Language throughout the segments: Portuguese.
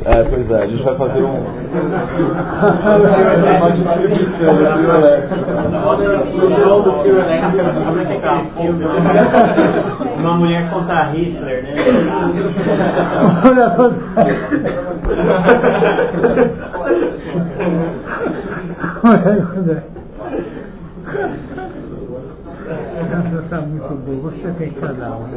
Pois é, a gente vai fazer um... Uma mulher contra Hitler, né? Olha só. Essa está muito boa. Você tem que dar um.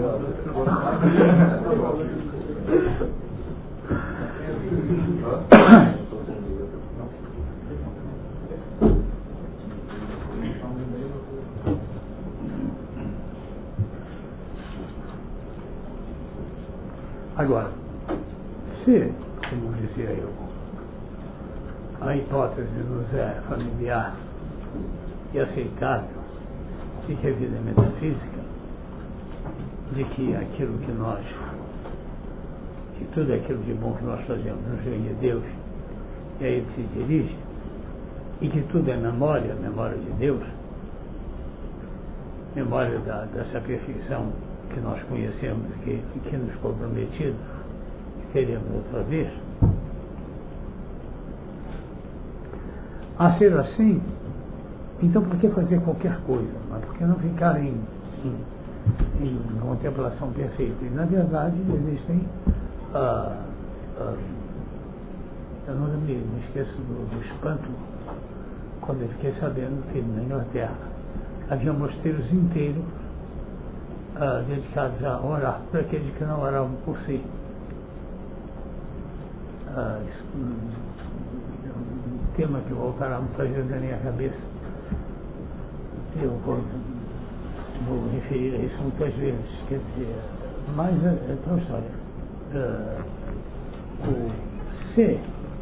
Agora, se, como dizia eu, a hipótese nos é familiar e aceitável de que a vida é metafísica, de que aquilo que nós, que tudo aquilo de bom que nós fazemos nos vem de Deus e a Ele se dirige, e que tudo é memória, memória de Deus, memória dessa perfeição que nós conhecemos e que nos foi prometido, que teremos outra vez. A ser assim, então por que fazer qualquer coisa? Mas por que não ficar em contemplação perfeita? E na verdade existem eu não me esqueço do espanto quando eu fiquei sabendo que na Inglaterra havia mosteiros inteiros dedicados a orar por aqueles que não oravam por si. Um tema que voltará muitas vezes na minha cabeça. Eu vou referir a isso muitas vezes, quer dizer, mas é tal história. Se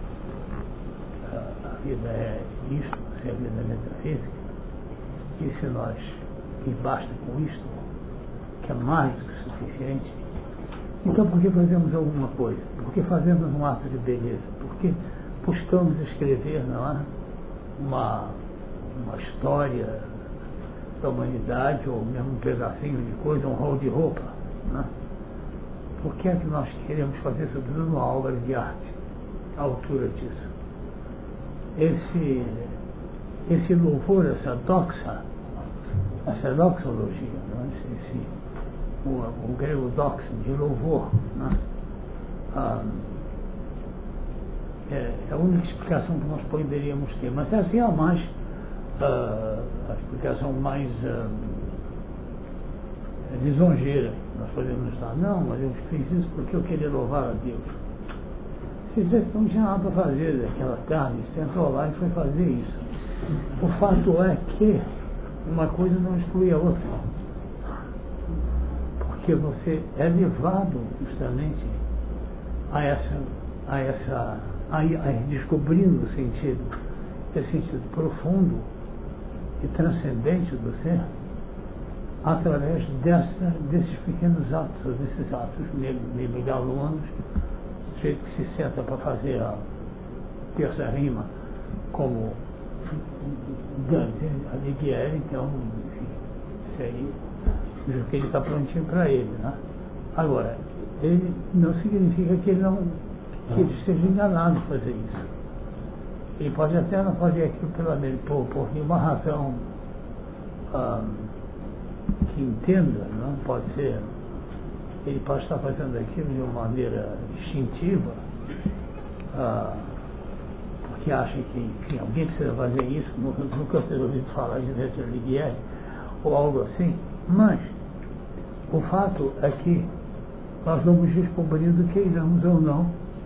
a vida é isto, se a vida é metafísica, e se nós, e basta com isto, que é mais do que suficiente, então por que fazemos alguma coisa? Por que fazemos um ato de beleza? Por que buscamos escrever, não é? Uma história da humanidade, ou mesmo um pedacinho de coisa, um rol de roupa, não é? Por que é que nós queremos fazer, sobretudo, uma obra de arte à altura disso? Esse louvor, essa doxa, essa doxologia, não é? O grego dox, de louvor, não é? É a única explicação que nós poderíamos ter, mas essa é a explicação mais lisonjeira que nós podemos dar. Não, mas eu fiz isso porque eu queria louvar a Deus. Se você não tinha nada para fazer daquela carne, você entrou lá e foi fazer isso. O fato é que uma coisa não exclui a outra, porque você é levado justamente a descobrindo o sentido, esse sentido profundo e transcendente do ser, através desses pequenos atos, desses atos megalomanos, do jeito que se senta para fazer a terça rima, como Dante Alighieri, então, enfim, isso aí, que ele está prontinho para ele, né? Agora, ele não significa que ele esteja enganado a fazer isso. Ele pode até não fazer aquilo por nenhuma razão que entenda, não pode ser. Ele pode estar fazendo aquilo de uma maneira instintiva, porque acha que alguém precisa fazer isso, nunca ter ouvido falar de Dante Alighieri ou algo assim, mas o fato é que nós vamos descobrindo, queiramos ou não,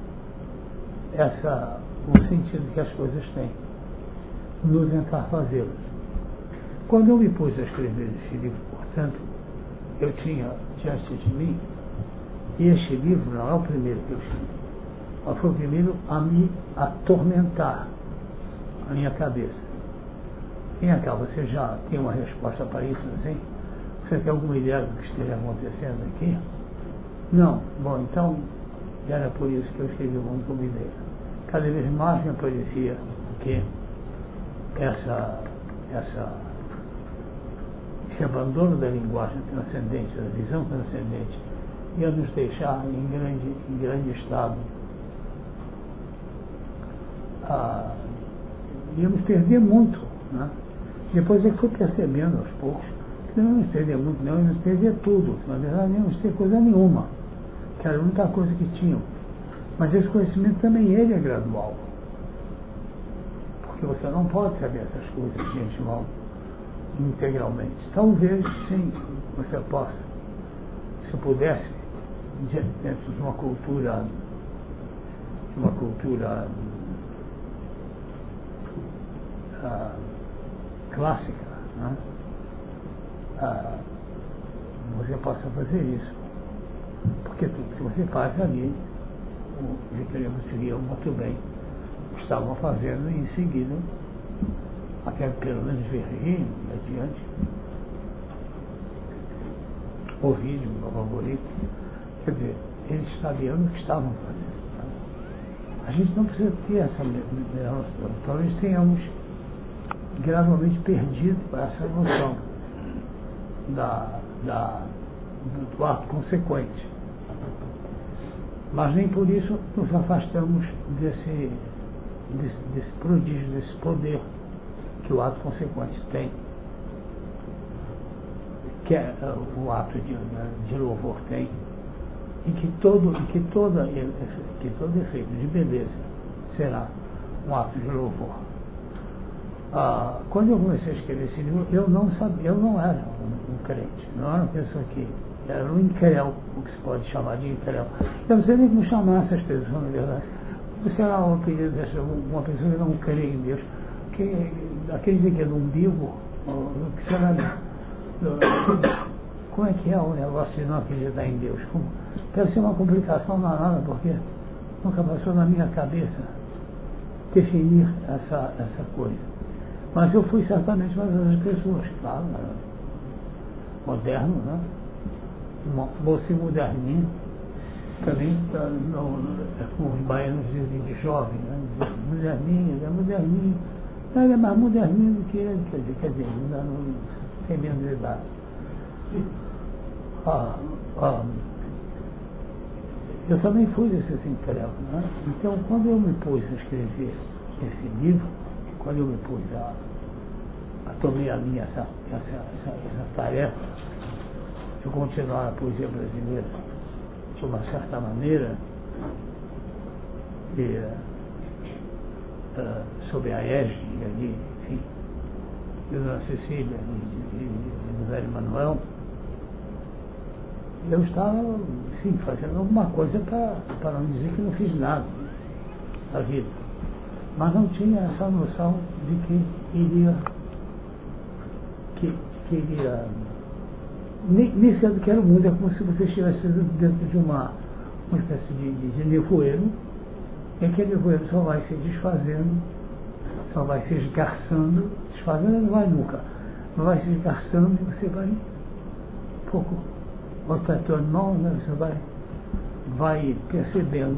o sentido que as coisas têm, no tentar fazê-las. Quando eu me pus a escrever esse livro, portanto, eu tinha diante de mim, e este livro não é o primeiro que eu escrevi, mas foi o primeiro a me atormentar a minha cabeça. Vem cá, você já tem uma resposta para isso, assim? Você tem alguma ideia do que esteja acontecendo aqui? Não. Bom, então, era por isso que eu escrevi o Mundo como Ideia. Cada vez mais me aparecia que esse abandono da linguagem transcendente, da visão transcendente, ia nos deixar em grande estado íamos perder muito, né? Depois é que fui percebendo aos poucos que não íamos perder muito, não íamos perder tudo. Na verdade, não íamos ter coisa nenhuma, que era a única coisa que tínhamos. Mas esse conhecimento também ele é gradual. Porque você não pode saber essas coisas de antemão, integralmente. Talvez, sim, você possa. Se pudesse, dentro de uma cultura clássica, né? Você possa fazer isso. Porque tudo que você faz ali, os italianos viam muito bem o que estavam fazendo e em seguida, até pelo menos ver e adiante, ouvir de um favorito. Quer dizer, eles sabiam o que estavam fazendo. Tá? A gente não precisa ter essa noção. Talvez tenhamos gradualmente perdido essa noção do ato consequente. Mas nem por isso nos afastamos desse prodígio, desse poder que o ato consequente tem, que é o ato de louvor tem, e que todo efeito de beleza será um ato de louvor. Quando eu comecei a escrever esse livro, eu não era um crente, não era uma pessoa que era um incréu, o que se pode chamar de incréu. Eu não sei nem como chamar essas pessoas, na verdade. Você era uma pessoa que não crê em Deus, aquele que é do umbigo, o que será como é que é o negócio de não acreditar em Deus? Deve ser uma complicação danada, porque nunca passou na minha cabeça definir essa coisa. Mas eu fui certamente uma das pessoas, claro, moderno, né? Moço moderninho, também, como os baianos dizem de jovem, né? Moderninho, ele é mais moderninho do que ele, quer dizer, ainda não tem menos de idade. Eu também fui desses incrédulos, né? Então, quando eu me pus a escrever esse livro, quando eu me pus tomei a minha essa tarefa de continuar a poesia brasileira de uma certa maneira, sob a égide ali, enfim, de Dona Cecília e do velho Manuel, eu estava, sim, fazendo alguma coisa para não dizer que não fiz nada na vida. Mas não tinha essa noção de que iria nem sei do que era o mundo. É como se você estivesse dentro de uma espécie de nevoeiro, e aquele nevoeiro só vai se desfazendo, só vai se esgarçando, desfazendo não vai nunca, não vai se esgarçando e você vai um pouco botar a tua mão, né? Você vai percebendo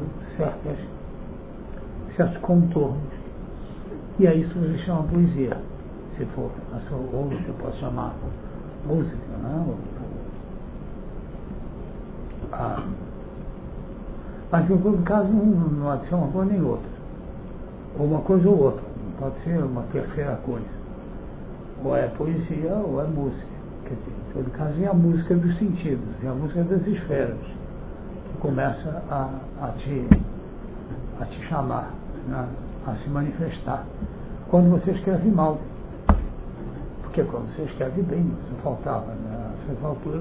certos contornos, e aí isso você chama poesia, se for, ou você pode chamar música, né? Mas em todo caso não há de ser uma coisa nem outra, ou uma coisa ou outra, não pode ser uma terceira coisa, ou é poesia ou é música. Quer dizer, em todo caso é a música dos sentidos, é a música das esferas, que começa a te chamar, né? A se manifestar quando você escreve mal. Porque quando você escreve bem, isso faltava, né? Nessas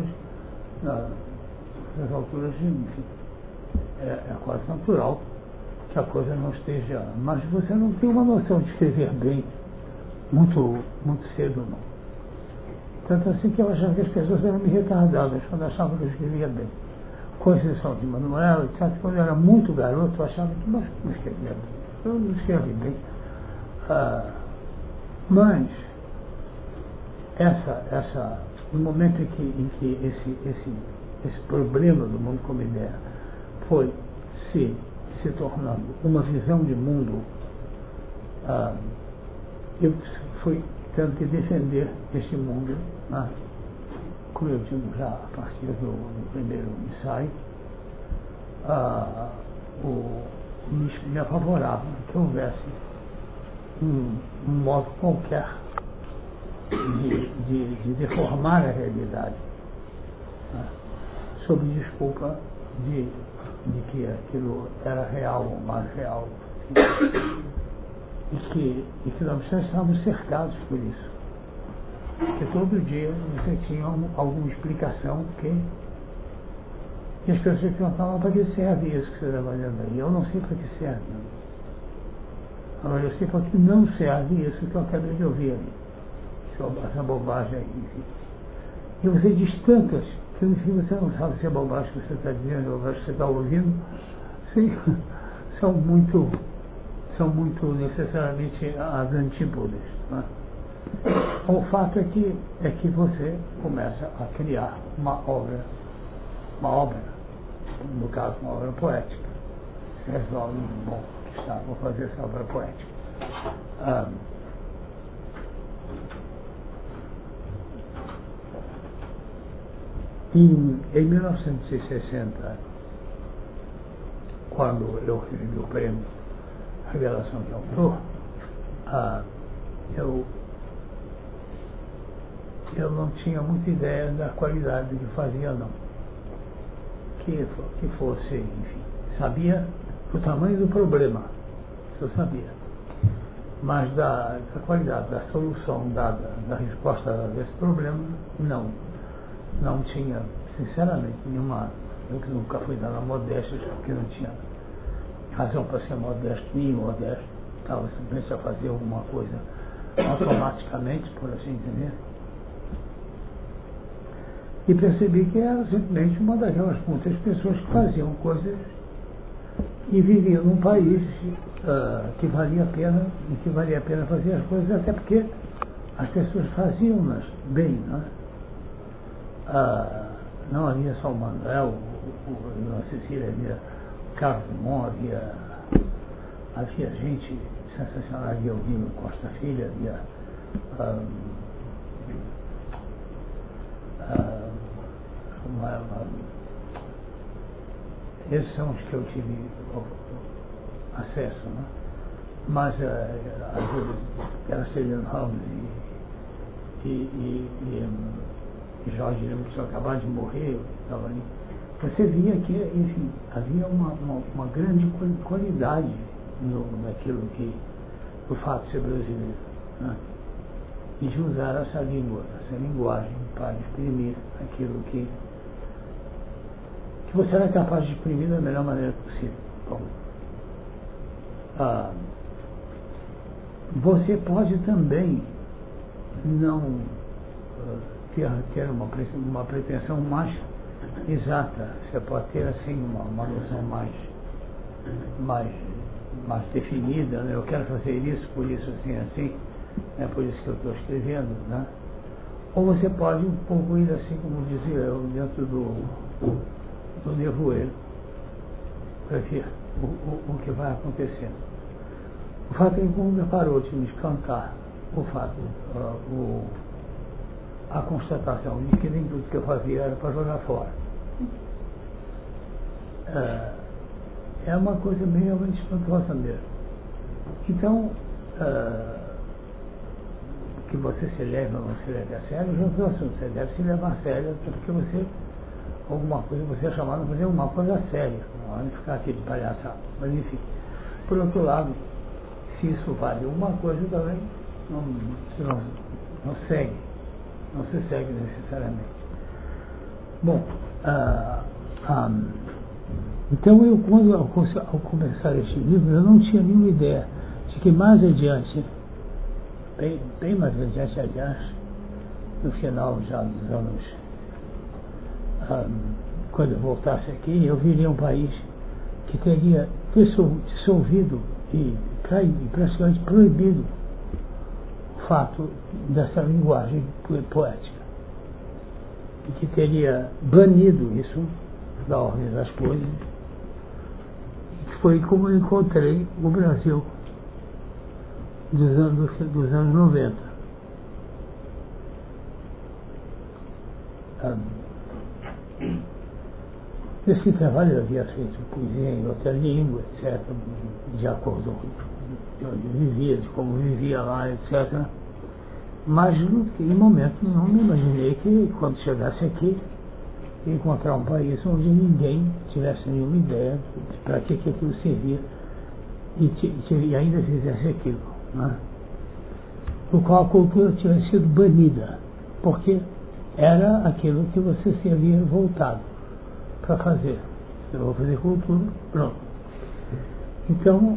alturas, enfim, é quase natural que a coisa não esteja. Mas você não tem uma noção de escrever bem muito cedo, não. Tanto assim que eu achava que as pessoas eram meio retardadas quando achavam que eu escrevia bem. Com exceção de Manuel, etc. Quando eu era muito garoto, eu achava que não escrevia bem. Eu não escrevi bem. Mas no momento em que esse problema do mundo como ideia foi se tornando uma visão de mundo, eu fui tendo que defender este mundo, né? Como eu digo já a partir do primeiro ensaio, me afavorava que houvesse um modo qualquer de deformar a realidade, né? Sob desculpa de que aquilo era real ou mais real, e que nós estávamos cercados por isso, que todo dia você tinha alguma explicação e as pessoas perguntavam: para que serve isso que você está fazendo aí? Eu não sei para que serve. Agora eu sei para que não serve isso que eu acabei de ouvir ali. Essa bobagem aí, enfim. E você diz tantas que no fim você não sabe se é bobagem que você está dizendo, ou bobagem que você está ouvindo, sim, são muito necessariamente as antípodas, né? O fato é que você começa a criar uma obra, no caso uma obra poética. Você resolve, bom, vou fazer essa obra poética. Em 1960, quando eu recebi o prêmio Revelação de Autor, eu não tinha muita ideia da qualidade do que fazia, não. Que fosse, enfim, sabia o tamanho do problema, isso eu sabia, mas da qualidade da solução dada, da resposta a esse problema, não tinha, sinceramente, nenhuma. Eu que nunca fui dar na modéstia, porque não tinha razão para ser modesto, nem modesto, estava simplesmente a fazer alguma coisa automaticamente, por assim dizer. E percebi que era simplesmente uma daquelas muitas pessoas que faziam coisas e viviam num país que valia a pena fazer as coisas, até porque as pessoas faziam-nas bem, não é? Não havia só o Manuel, a Cecília, havia Carlos Dumont, havia gente sensacional, havia o Guilherme Costa Filho, havia esses são os que eu tive acesso, né? Mas às vezes era Celino Ramos e Jorge Lemos, que acabaram de morrer, estava ali. Você via que, enfim, havia uma grande qualidade naquilo o fato de ser brasileiro, né? E de usar essa linguagem para exprimir aquilo que você era capaz de exprimir da melhor maneira possível. Bom, você pode também não ter uma pretensão mais exata, você pode ter assim uma noção mais definida, né? Eu quero fazer isso, por isso, assim, é por isso que eu estou escrevendo, né? Ou você pode um pouco ir assim, como dizia eu, dentro do nevoeiro, para ver o que vai acontecendo. O fato é que, como me parou de me espantar a constatação de que nem tudo que eu fazia era para jogar fora, é uma coisa meio espantosa mesmo. Então, que você se leve ou não se leve a sério, já é o assunto. Você deve se levar a sério, porque você é chamado a fazer uma coisa séria, não é ficar aqui de palhaçada. Mas enfim, por outro lado, se isso vale uma coisa também, não se segue necessariamente. Bom, então eu, ao começar este livro, eu não tinha nenhuma ideia de que mais adiante, bem mais adiante, aliás, no final já dos anos, quando eu voltasse aqui, eu viria um país que teria dissolvido e praticamente proibido o fato dessa linguagem poética, e que teria banido isso da ordem das coisas. Foi como eu encontrei o Brasil dos anos 90. Nesse trabalho eu havia feito poesia em outra língua, etc., de acordo de onde vivia, de como vivia lá, etc. Mas em momento nenhum me imaginei que quando chegasse aqui ia encontrar um país onde ninguém tivesse nenhuma ideia de para que aquilo servia e ainda fizesse aquilo, né? Do qual a cultura tivesse sido banida, porque era aquilo que você se havia voltado para fazer. Eu vou fazer cultura, pronto. Então,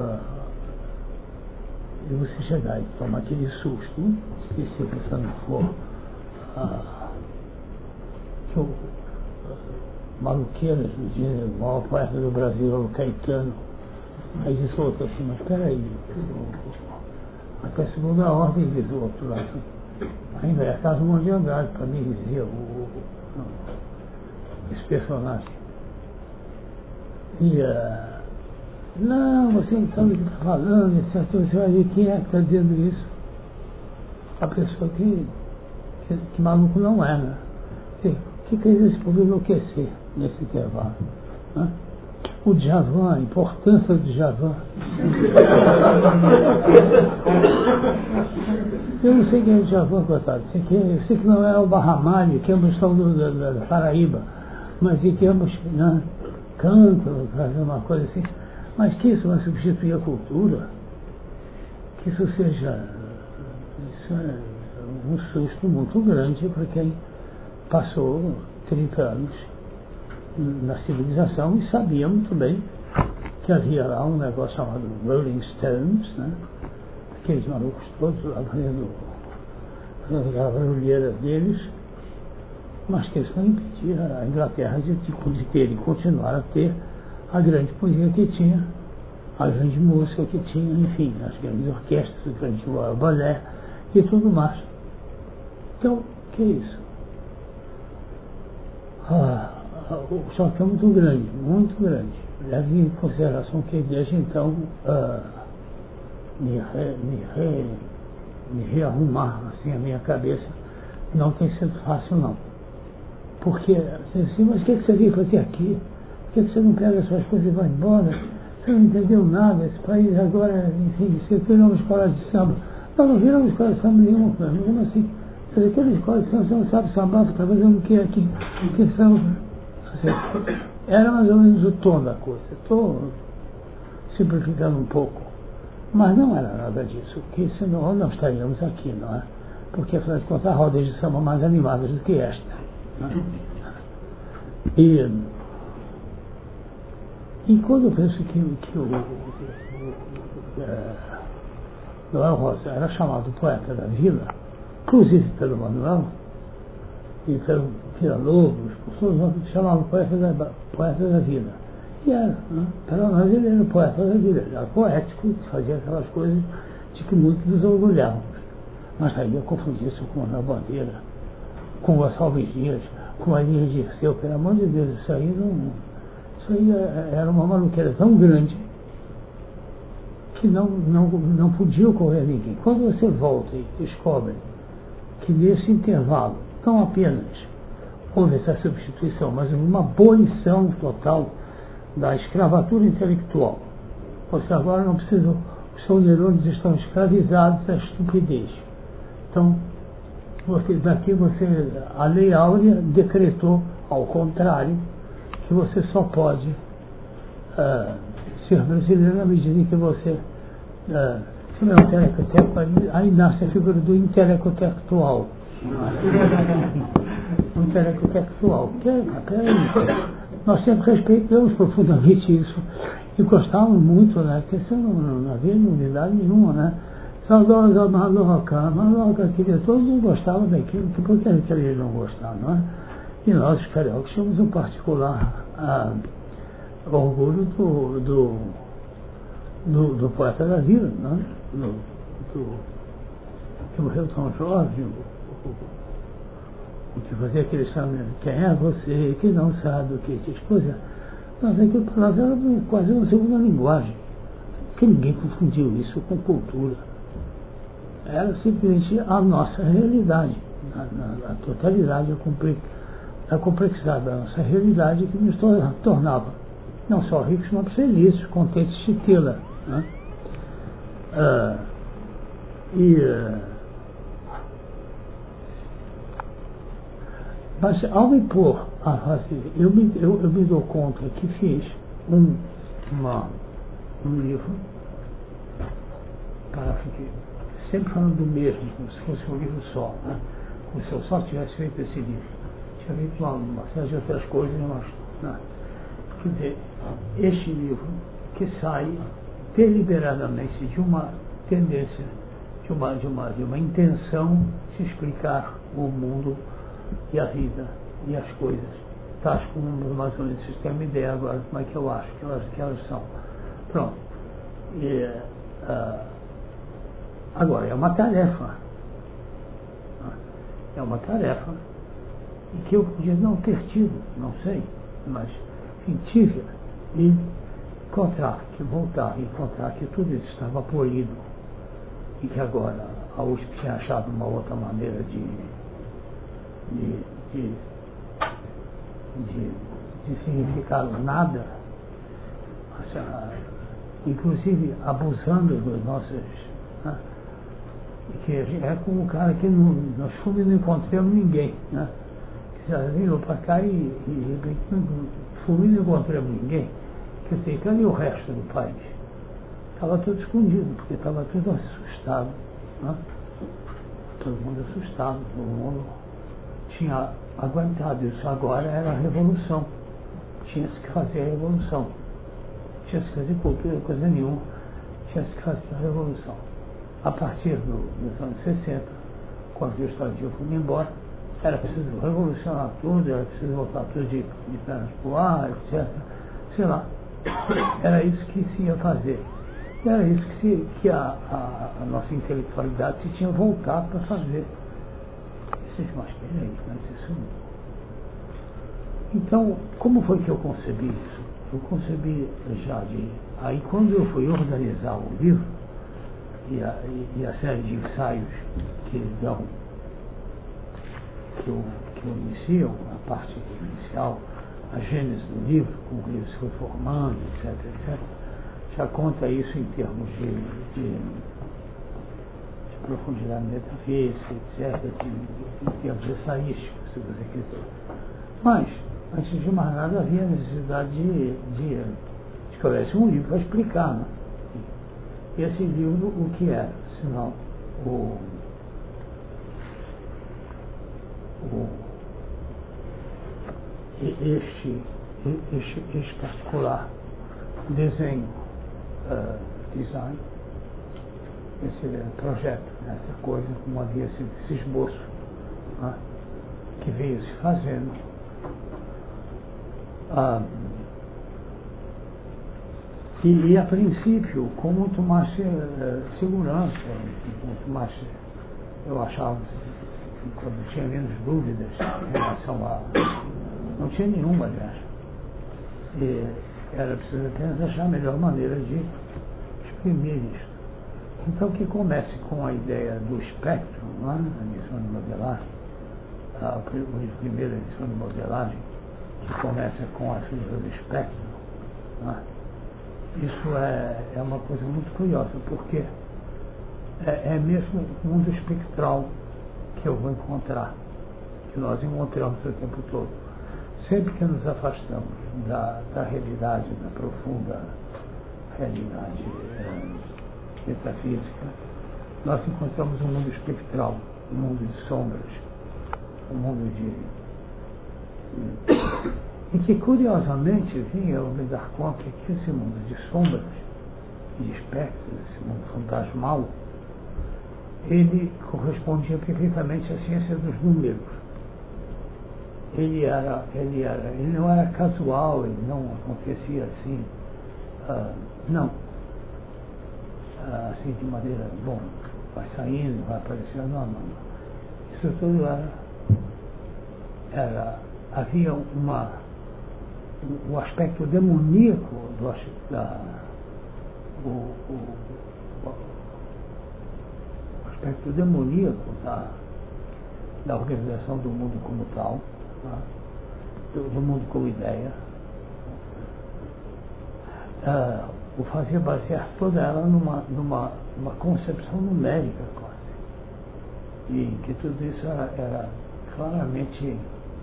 e você chegar e tomar aquele susto, se você não for que o Maluqueiras, o maior poeta do Brasil, o Caetano, aí disse o outro assim, mas peraí, até a segunda ordem, diz o outro lá, ainda é caso de Andrade, para mim dizia esse personagem. E não, você não sabe o que está falando, etc. Você vai ver quem é que está dizendo isso. A pessoa que maluco não é, né? O que fez esse povo enlouquecer nesse intervalo? Né? O Djavan, a importância do Djavan. Eu não sei quem é o Djavan, coitado. Eu sei que não é o Barramalho, que ambos são da Paraíba, mas que ambos cantam, fazem uma coisa assim. Mas que isso vai substituir a cultura, que isso seja um susto muito grande para quem passou 30 anos na civilização e sabia muito bem que havia lá um negócio chamado Rolling Stones, né? Aqueles malucos todos lá fazendo aquela barulheira deles, mas que isso não impedia a Inglaterra de ter e continuar a ter a grande poesia que tinha, a grande música que tinha, enfim, as grandes orquestras, o grande balé e tudo mais. Então, que é isso? O choque é muito grande, muito grande. Leve em consideração que desde então me rearrumar assim a minha cabeça não tem sido fácil não. Porque, assim, mas o que você veio fazer aqui? Por que você não pega as suas coisas e vai embora? Você não entendeu nada, esse país agora, enfim, você virou uma escola de samba. Não virou uma escola de samba nenhuma, mesmo assim. Quer dizer, aquela escola de samba, você não sabe sambar, você está fazendo o que aqui? Que samba? Era mais ou menos o tom da coisa. Estou simplificando um pouco. Mas não era nada disso, porque senão nós estaríamos aqui, não é? Porque, afinal de contas, há rodas de samba mais animadas do que esta. Não é? E quando eu penso que o Noel Rosa era chamado poeta da vila, inclusive pelo Manuel e pelo Villa-Lobos, todos chamavam poeta da vila. E era, né? Para nós ele era poeta da vila, ele era poético, fazia aquelas coisas de que muitos nos orgulhávamos. Mas aí eu confundi isso com a Bandeira, com o Gonçalves Dias, com a Linha de Dirceu, pelo amor de Deus, isso aí era uma maluqueira tão grande que não podia ocorrer a ninguém. Quando você volta e descobre que nesse intervalo não apenas houve essa substituição, mas uma abolição total da escravatura intelectual. Você agora não precisa, os seus neurônios estão escravizados à estupidez. Então, a Lei Áurea decretou, ao contrário, que você só pode ser brasileiro na medida em que você aí nasce a figura do intelectual. O intelectual. Nós sempre respeitamos profundamente isso e gostávamos muito, né? Porque isso não havia unidade nenhuma, né? Saudosa Maloca, queria, todos não gostavam daquilo, por que eles não gostavam, não é? E nós, os cariocas, tínhamos um particular orgulho do poeta da vida, não é? Que morreu tão jovem, o que fazia aquele samba, quem é você que não sabe o que diz? Pois é, nós aqui para nós era quase uma segunda linguagem, que ninguém confundiu isso com cultura. Era simplesmente a nossa realidade, a totalidade, a complexidade da nossa realidade que nos tornava não só ricos, mas felizes, contentes de tê-la. Né? Mas ao me pôr a fazer, eu me dou conta que fiz um livro, sempre falando do mesmo, como se fosse um livro só, né? Como se eu só tivesse feito esse livro. Tinha feito uma série de outras coisas, mas não. Quer dizer, este livro que sai deliberadamente de uma tendência, de uma intenção de explicar o mundo e a vida e as coisas, tais como mais ou menos vocês têm uma ideia agora de como é que eu acho que elas são. Pronto. Agora, é uma tarefa. É uma tarefa e que eu podia não ter tido, não sei, mas enfim, tive e encontrar, que voltar e encontrar que tudo isso estava polido e que agora a USP tinha achado uma outra maneira de significar nada, inclusive abusando dos nossos, né? Que é como o cara que nós fomos e não encontramos ninguém, né? Que já virou para cá e fomos e não encontramos ninguém. Quer dizer, cadê o resto do país? Estava tudo escondido, porque estava tudo assustado, né? Todo mundo assustado, todo mundo tinha aguentado isso. Agora era a revolução. Tinha-se que fazer a revolução. Tinha-se que fazer cultura, coisa nenhuma. Tinha-se que fazer a revolução. A partir dos anos 60, quando o Estado foi embora, era preciso revolucionar tudo, era preciso voltar tudo de pernas para o ar, etc. Sei lá. Era isso que se ia fazer. Era isso que a nossa intelectualidade se tinha voltado para fazer. Mas peraí, mas isso não. Então, como foi que eu concebi isso? Eu concebi já aí quando eu fui organizar o livro e a série de ensaios que iniciam, a parte inicial, a gênese do livro, como o livro se foi formando, etc, etc, já conta isso em termos de profundidade metafísica, etc, em termos ensaísticos, se você quiser. Mas, antes de mais nada, havia a necessidade de que houvesse um livro para explicar, né? E esse livro, o que era? Senão, este particular desenho, design, esse projeto, essa coisa, como havia sido esse esboço, né, que veio se fazendo. E a princípio, com muito mais segurança, muito mais, eu achava, quando tinha menos dúvidas em relação a. Não tinha nenhuma, aliás. E era preciso apenas achar a melhor maneira de exprimir isso. Então, que comece com a ideia do espectro, lá na edição de modelagem, a primeira edição de modelagem, que começa com a figura do espectro, né? Isso é uma coisa muito curiosa, porque é mesmo o mundo espectral que eu vou encontrar, que nós encontramos o tempo todo. Sempre que nos afastamos da realidade, da profunda realidade metafísica, nós encontramos um mundo espectral, um mundo de sombras, um mundo e que curiosamente vinha eu me dar conta que esse mundo de sombras e de espectros, esse mundo fantasmal, ele correspondia perfeitamente à ciência dos números. Ele não era casual, ele não acontecia assim, não. Assim de maneira, bom, vai saindo, vai aparecendo, não. Isso tudo havia o aspecto demoníaco o aspecto demoníaco da organização do mundo como tal, do mundo como ideia, o fazia basear toda ela numa concepção numérica quase. E que tudo isso era claramente...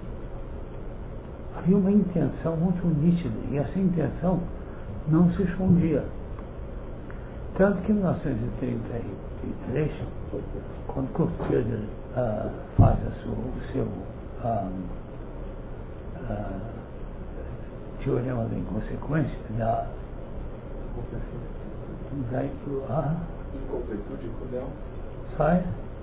Havia uma intenção muito nítida, e essa intenção não se escondia. Tanto que em 1933, quando Kurt Gödel faz o seu teorema da inconsequência, da incompletude cruel. Sai?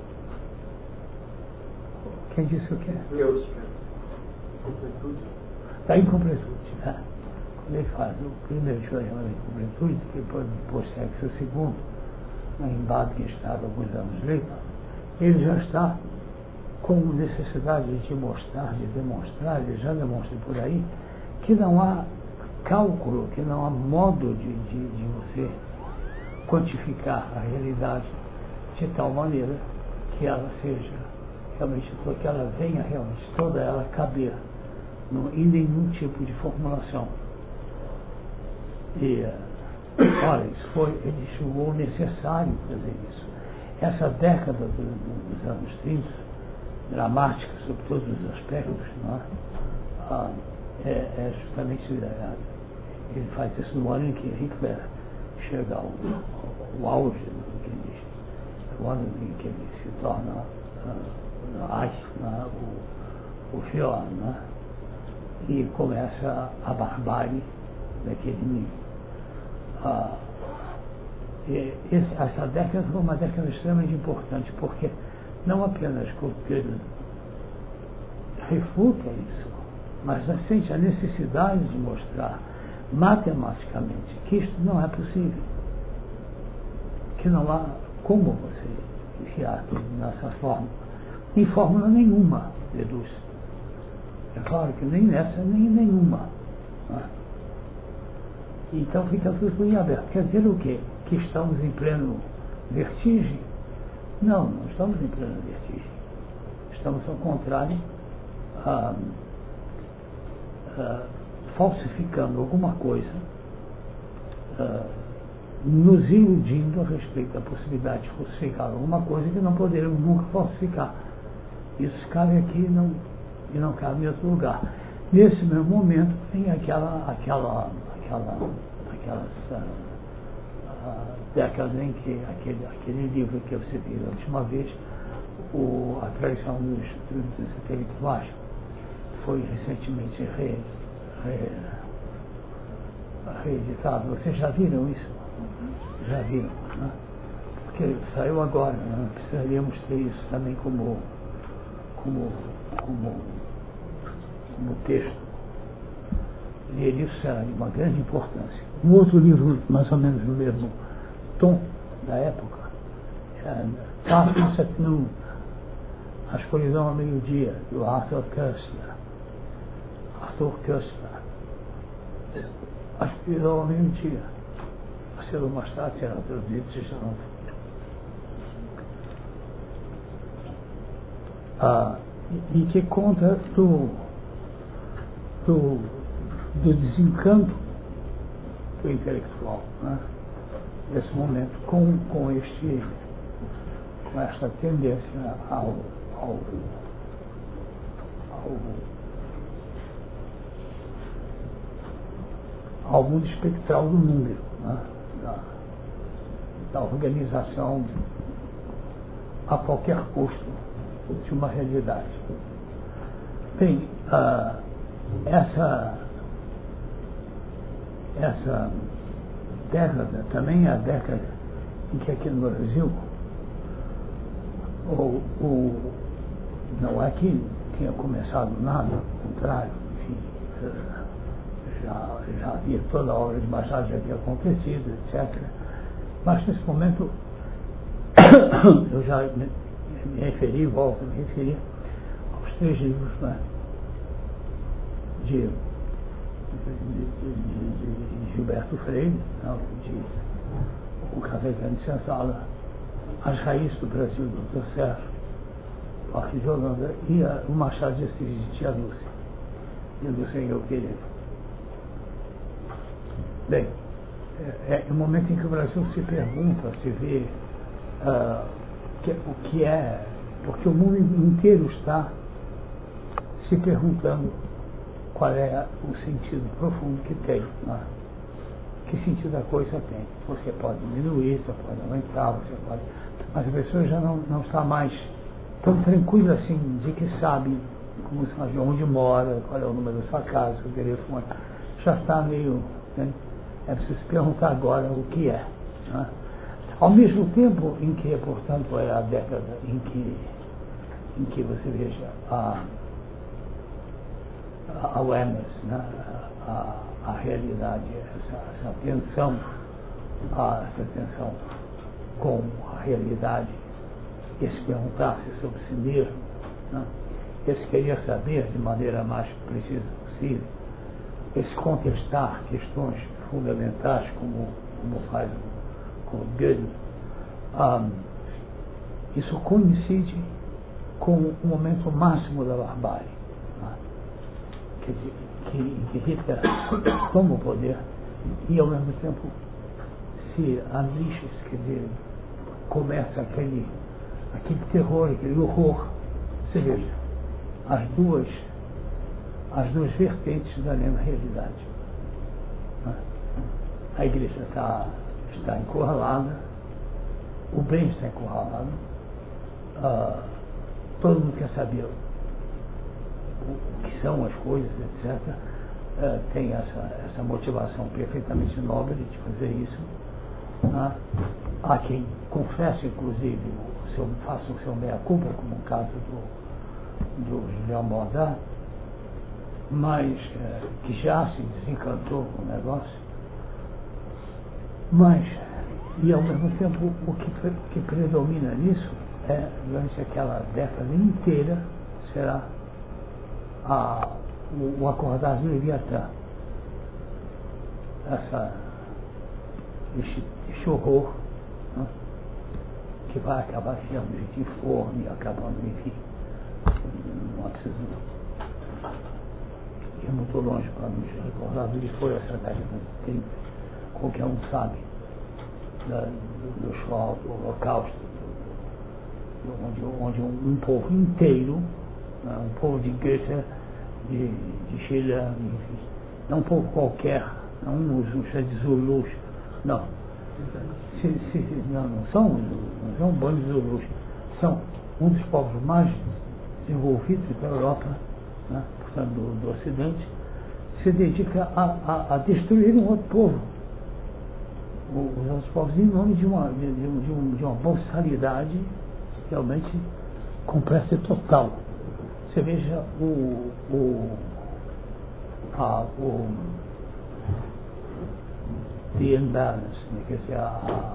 Quem disse o quê? Deus. Incompletude. Da incompletude, né? Quando ele faz o primeiro teorema da incompletude, que depois segue-se o segundo, em Wittgenstein, alguns anos depois, ele já está com necessidade de mostrar, de demonstrar, ele já demonstra por aí, que não há cálculo, que não há modo de você quantificar a realidade de tal maneira que ela seja realmente, que ela venha realmente toda ela caber em nenhum tipo de formulação. E olha, ele julgou necessário fazer isso. Essa década dos anos 30, dramática sob todos os aspectos, não é justamente ele faz isso no ano em que Hitler chega ao auge, no ano em que ele se torna o Führer, e começa a barbárie daquele nível. Essa década foi uma década extremamente importante, porque não apenas Kurt Gödel refuta isso, mas sente a necessidade de mostrar matematicamente que isto não é possível, que não há como você enfiar tudo nessa fórmula. Em fórmula nenhuma deduz. É claro que nem nessa, nem em nenhuma. Então fica tudo em aberto. Quer dizer o quê? Que estamos em pleno vertigem? Não, não estamos em plena vertigem. Estamos, ao contrário, falsificando alguma coisa, nos iludindo a respeito da possibilidade de falsificar alguma coisa que não poderemos nunca falsificar. Isso cabe aqui e não cabe em outro lugar. Nesse mesmo momento tem aquelas décadas em que aquele livro que eu citei da última vez, A Traição dos Intelectuais, foi recentemente reeditado. Vocês já viram isso? Já viram, né? Porque saiu agora, né? Precisaríamos ter isso também como texto. E isso será de uma grande importância. Um outro livro, mais ou menos no mesmo tom da época, Tafels at Noon, A Escuridão ao Meio-Dia, do Arthur Koestler. A Escuridão ao Meio-Dia. A cedo ou mais tarde será traduzido, se já não for. E que conta do desencanto do intelectual, né? Nesse momento, com esta tendência ao mundo espectral do número, né? Da organização a qualquer custo de uma realidade. Bem, essa década também é a década em que aqui no Brasil não é que tinha começado nada, ao contrário, enfim, já havia toda a obra de Machado já havia acontecido, etc. Mas nesse momento eu já me referi, volto a me referir aos 3 livros, né, de Gilberto Freire, O Café de Senzala, As Raízes do Brasil, do Dr. Sérgio, Parque de Holanda, e o Machado de Assis de Tia Lúcia, e do Senhor Querido. Bem, é o momento em que o Brasil se pergunta, se vê o que é, porque o mundo inteiro está se perguntando qual é o sentido profundo que tem, né? Que sentido a coisa tem. Você pode diminuir, você pode aumentar, você pode... Mas a pessoa já não está mais tão tranquila assim, de que sabe como sabe onde mora, qual é o número da sua casa, o telefone. Já está meio... Né? É preciso se perguntar agora o que é. Né? Ao mesmo tempo em que, portanto, é a década em que você veja a awareness, né? a realidade, essa tensão com a realidade, esse perguntar-se sobre si mesmo, né? Esse querer saber de maneira mais precisa possível, esse contestar questões fundamentais como faz com o Gödel, isso coincide com o momento máximo da barbárie, né? que Hitler toma o poder e ao mesmo tempo se unleashes, quer dizer, começa aquele terror, aquele horror. Você veja, as duas vertentes da mesma realidade. A igreja está encurralada, o bem está encurralado, todo mundo quer saber o que são as coisas, etc. Tem essa motivação perfeitamente nobre de fazer isso. Há quem confesse, inclusive, faça o seu meia-culpa, como o caso do Julião Baudin, mas que já se desencantou com o negócio. Mas, e ao mesmo tempo, o que predomina nisso é, durante aquela década inteira, será o acordar do Leviatã. Esse horror, né, que vai acabar sendo de informe, acabando, enfim, não precisa ir muito longe para nos recordar do que foi essa década de 30. Qualquer um sabe do Shoah, do Holocausto, onde um povo inteiro, né, um povo de Goethe, de Schiller, enfim, não um povo qualquer, não os de Zulus, não. Não são bons Zulus, são um dos povos mais desenvolvidos da Europa, né, portanto do Ocidente, se dedica a destruir um outro povo. Os outros povos, em nome de uma boçalidade realmente completa e total. Você veja the imbalance, né, quer dizer,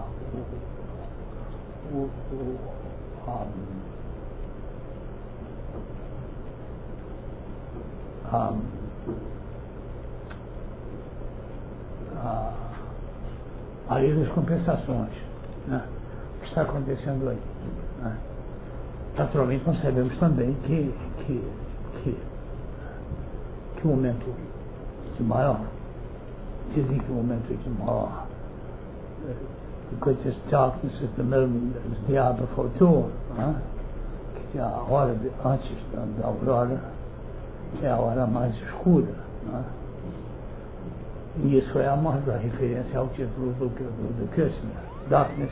a lei das compensações, né? O que está acontecendo aí, né? Naturalmente nós sabemos também que o momento de maior, dizem que o momento de maior, the greatest darkness is the moment, the hour before dawn, né? Que a hora antes da aurora é a hora mais escura, né? E isso é a maior referência ao título do Kirchner, Darkness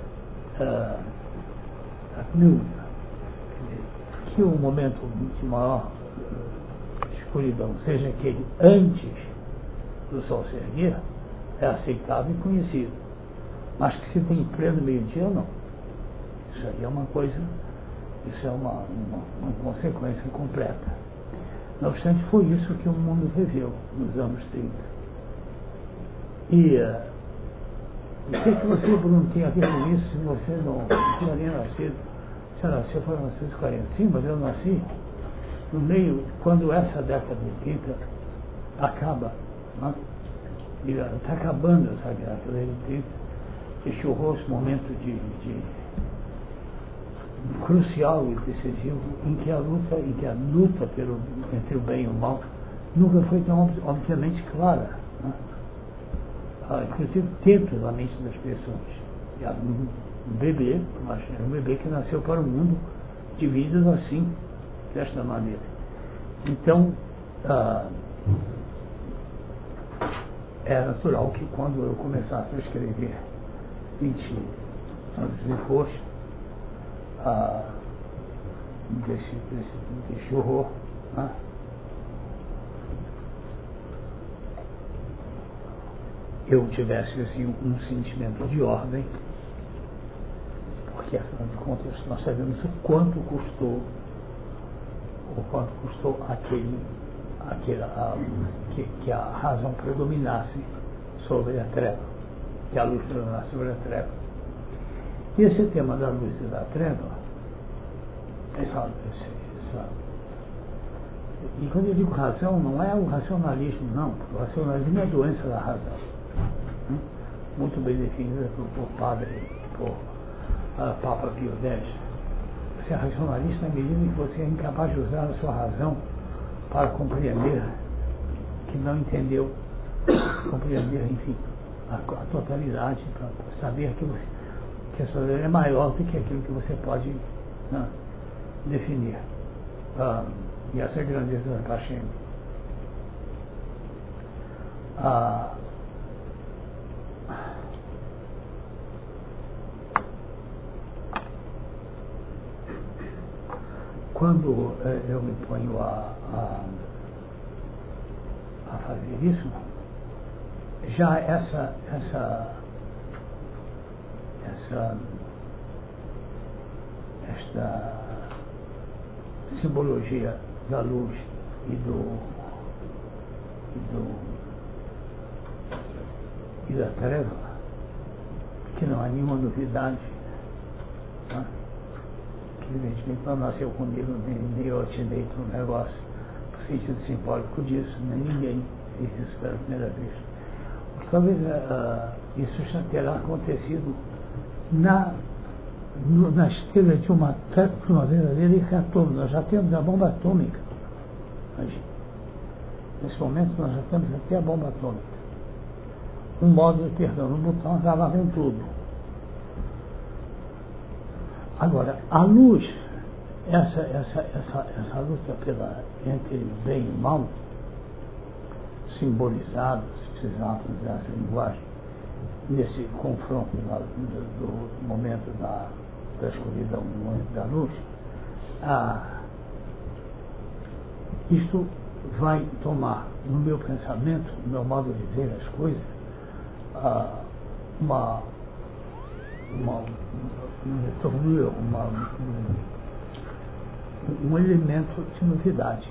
at Noon, que o momento de maior escuridão seja aquele antes do sol se erguer, é aceitável e conhecido, mas que se tem pleno meio-dia, não. Isso aí é uma coisa, isso é uma consequência completa. Não obstante, foi isso que o mundo viveu nos anos 30. E o que você, Bruno, tem a ver com isso se você não tinha nem nascido? Você nasceu foi em 1940, sim, mas eu nasci no meio, quando essa década de 30 acaba, né? E está acabando essa década de 30, esse horroroso momento de crucial e decisivo em que a luta entre o bem e o mal nunca foi tão obviamente clara, né? inclusive dentro da mente das pessoas. Um bebê, um bebê que nasceu para o mundo dividido assim, desta maneira. Então, é natural que quando eu começasse a escrever 20 anos depois desse horror, né? Eu tivesse assim, um sentimento de ordem, porque afinal de contas nós sabemos o quanto custou que a razão predominasse sobre a treva, que a luz predominasse sobre a treva. E esse tema da luz e da treva, e quando eu digo razão, não é o racionalismo, não, porque o racionalismo é a doença da razão, muito bem definida por Papa Pio X. Você é racionalista na medida em que você é incapaz de usar a sua razão para compreender que não entendeu, compreender, enfim, a totalidade, para saber que a sua vida é maior do que aquilo que você pode definir. E essa é a grandeza da Paixão. Quando eu me ponho a fazer isso, já esta simbologia da luz e da treva, que não há nenhuma novidade, né? Que evidentemente não nasceu comigo, nem eu atinei para o negócio, no sentido simbólico disso, nem ninguém fez isso pela primeira vez. Talvez isso já terá acontecido na esteira de uma verdadeira hecatombe. Nós já temos a bomba atômica. Nesse momento nós já temos até a bomba atômica. Um modo de perdão no botão acaba com tudo. Agora, a luz, essa luta entre bem e mal, simbolizada, se precisarmos usar essa linguagem, nesse confronto do momento da escuridão, do momento da luz, isto vai tomar, no meu pensamento, no meu modo de ver as coisas, um elemento de novidade.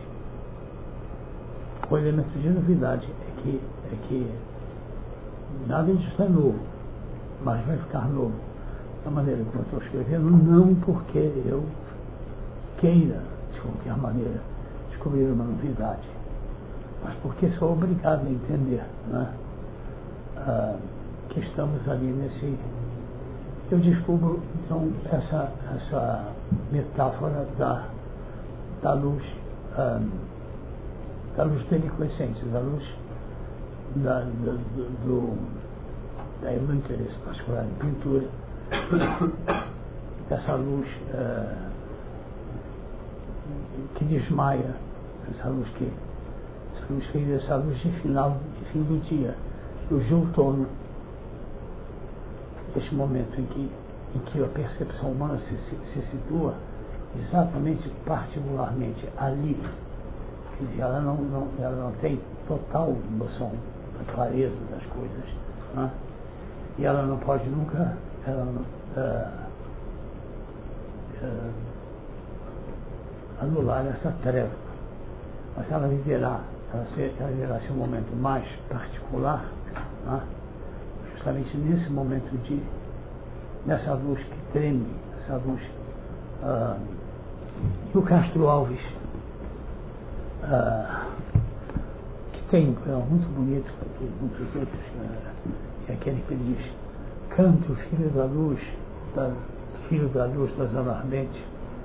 O elemento de novidade é que nada disso é novo, mas vai ficar novo da maneira como eu estou escrevendo, não porque eu queira, de qualquer maneira, descobrir uma novidade, mas porque sou obrigado a entender, né? Que estamos ali nesse... Eu descubro, então, essa metáfora da luz deliquescente, da luz da interesse particular em pintura, dessa luz que desmaia, essa luz de fim do dia, luz de outono, este momento em que a percepção humana se situa exatamente, particularmente ali. Quer dizer, ela não tem total noção da clareza das coisas, né? E ela não pode nunca anular essa treva, mas ela viverá seu momento mais particular, né? Justamente nesse momento nessa luz que treme, essa luz que o Castro Alves, que tem um poema muito bonito, muitos outros, que é aquele que diz: cante o filho da luz da zona ardente.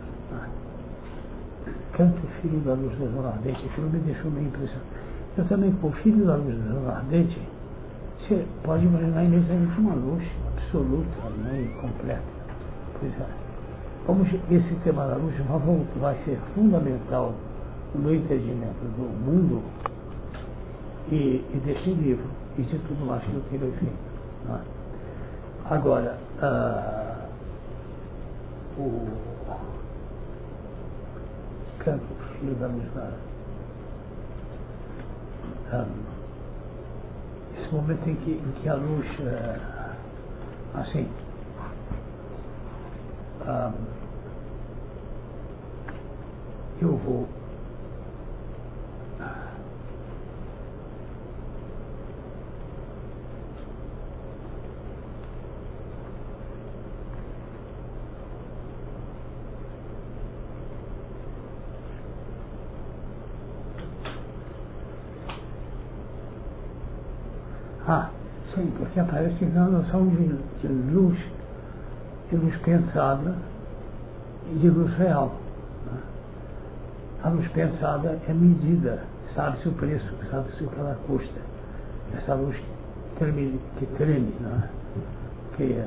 Cante o filho da luz da zona ardente. Aquilo me deixou meio impressionado. Eu também, com o filho da luz da zona ardente, você pode imaginar imediatamente uma luz absoluta, né, e completa. Pois é. Esse tema da luz vai ser fundamental no entendimento do mundo e desse livro e de tudo mais que eu tenho feito. Né? Agora, o canto, filho da luz esse momento em que a luz assim eu vou sim, porque aparece que a noção de luz pensada e de luz real. Né? A luz pensada é medida, sabe-se o preço, sabe-se o que ela custa. Essa luz que treme, né? que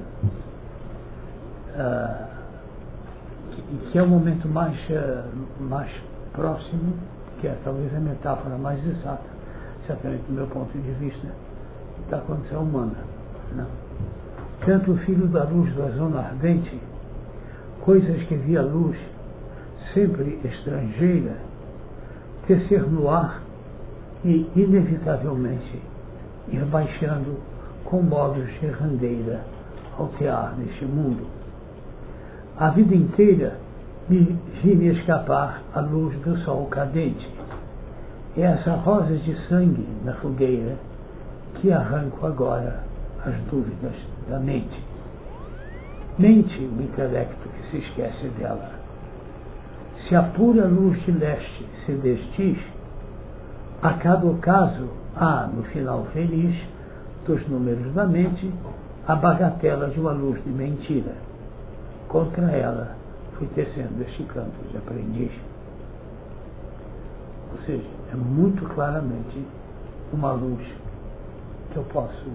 é o momento mais próximo, que é talvez a metáfora mais exata, certamente do meu ponto de vista, da condição humana. Não. Tanto o filho da luz da zona ardente, coisas que via luz, sempre estrangeira, tecer no ar e, inevitavelmente, ir baixando com modos de randeira ao tear deste mundo. A vida inteira me vi escapar à luz do sol cadente. É essa rosa de sangue na fogueira que arranco agora as dúvidas da mente. Mente o intelecto que se esquece dela. Se a pura luz de leste se desdiz, a cada ocaso há, no final feliz, dos números da mente, a bagatela de uma luz de mentira. Contra ela fui tecendo este canto de aprendiz. Ou seja, é muito claramente uma luz que eu posso,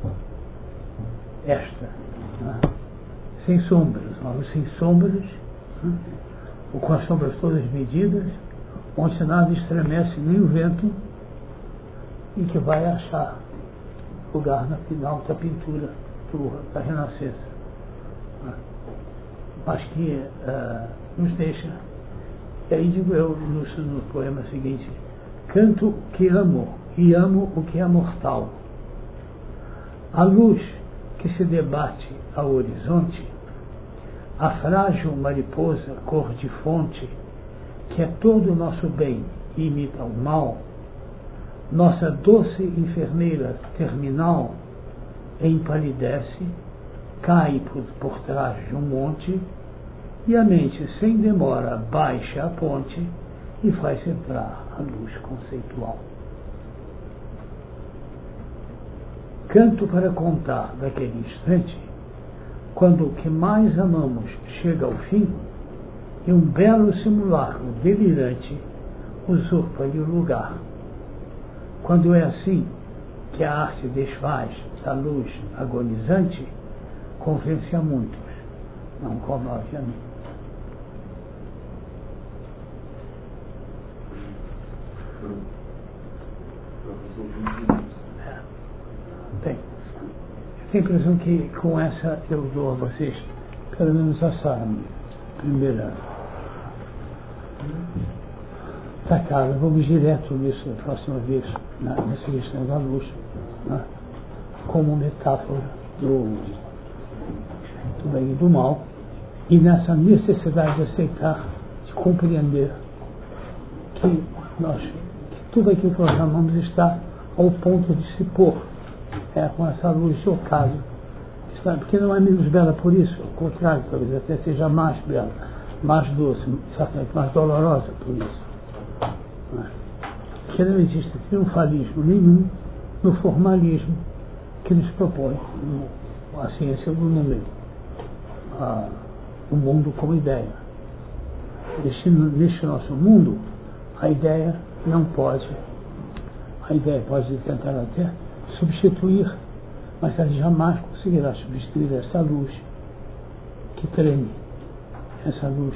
né? Sem sombras, uma luz sem sombras, né? Ou com as sombras todas medidas, onde nada estremece nem o vento, e que vai achar lugar na alta pintura da Renascença, né? Mas que nos deixa, e aí digo eu no poema seguinte: canto o que amo e amo o que é mortal. A luz que se debate ao horizonte, a frágil mariposa cor de fonte, que é todo o nosso bem e imita o mal, nossa doce enfermeira terminal, empalidece, cai por trás de um monte, e a mente, sem demora, baixa a ponte e faz entrar a luz conceitual. Canto para contar daquele instante, quando o que mais amamos chega ao fim, e um belo simulacro delirante usurpa-lhe o lugar. Quando é assim que a arte desfaz da luz agonizante, convence a muitos, não comove a mim. Bem, eu tenho a impressão que com essa eu dou a vocês pelo menos essa primeira tacada. Vamos direto nisso a próxima vez, nessa questão da luz, né? Como metáfora do bem e do mal, e nessa necessidade de aceitar, de compreender que tudo aquilo que nós amamos está ao ponto de se pôr com essa luz de ocaso, porque não é menos bela por isso, ao contrário, talvez até seja mais bela, mais doce, certamente mais dolorosa por isso. Porque não existe triunfalismo nenhum no formalismo que nos propõe a ciência do número, o mundo como ideia. Neste nosso mundo, a ideia pode tentar até substituir mas ela jamais conseguirá substituir essa luz que treme, essa luz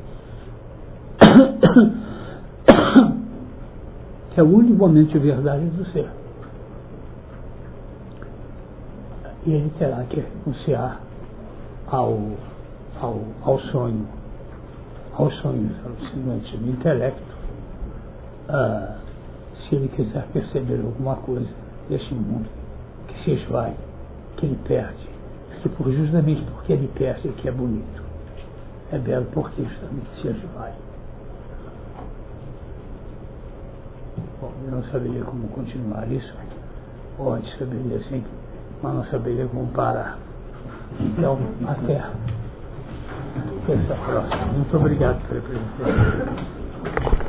que é o único momento de verdade do ser. E ele terá que renunciar ao sonho, aos sonhos alucinantes do intelecto, se ele quiser perceber alguma coisa desse mundo que se esvai, que ele perde, que justamente porque ele perde é que é bonito, é belo porque justamente se esvai. Bom, eu não saberia como continuar isso, ou antes saberia assim, mas não saberia como parar. Então, até essa próxima. Muito obrigado pela presença.